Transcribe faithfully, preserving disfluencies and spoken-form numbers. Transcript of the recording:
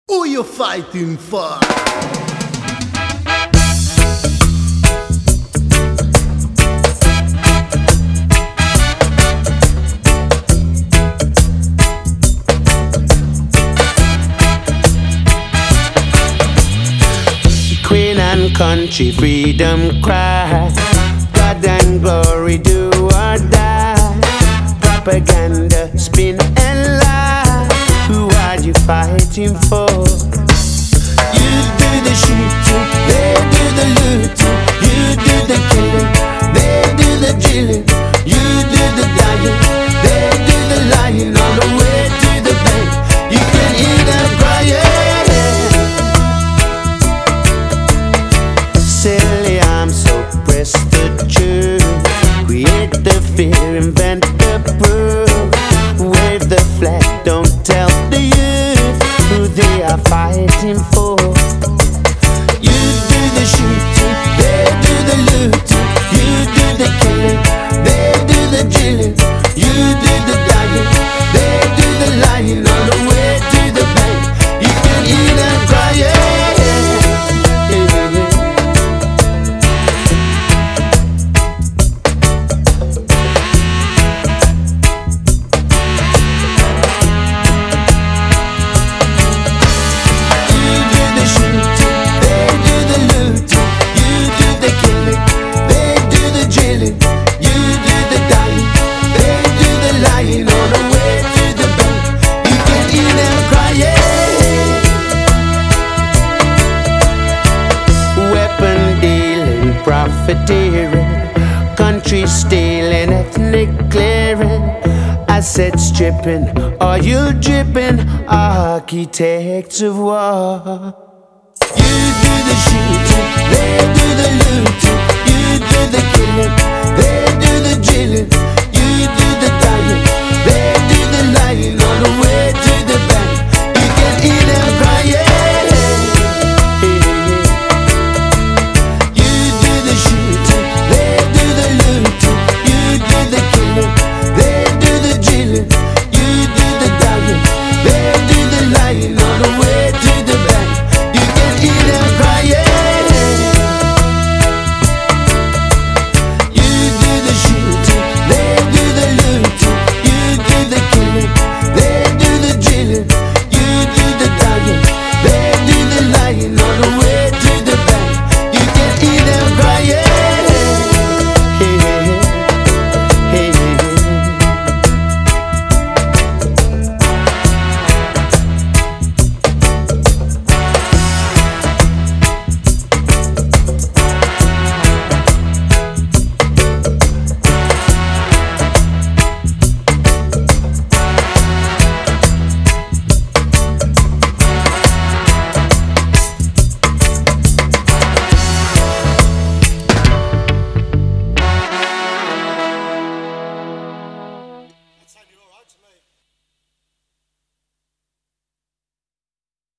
Who you fighting for? Queen and country, freedom cry. God and glory, do or die. Propaganda, spin and lie. Who are you fighting for? You do the shooting, they do the looting. You do the killing, they do the drilling. You do the dying, they do the lying. On the way to the bank, you can hear them crying. Silly, I'm so pressed to choose. Create the fear, invent the proof. Wave the flag, don't tell the youth who they are fighting for. You do the shooting, they do the looting. You do the killing, they do the drilling. You do the dying, they do the lying. On the way to the bank, you can hear them crying. Profiteering, country stealing, ethnic clearing, asset stripping, oil dripping, architects of war. You do the shooting, they do the looting. You do the killing, they do the drilling. You do the dying, they do the lying. On the way to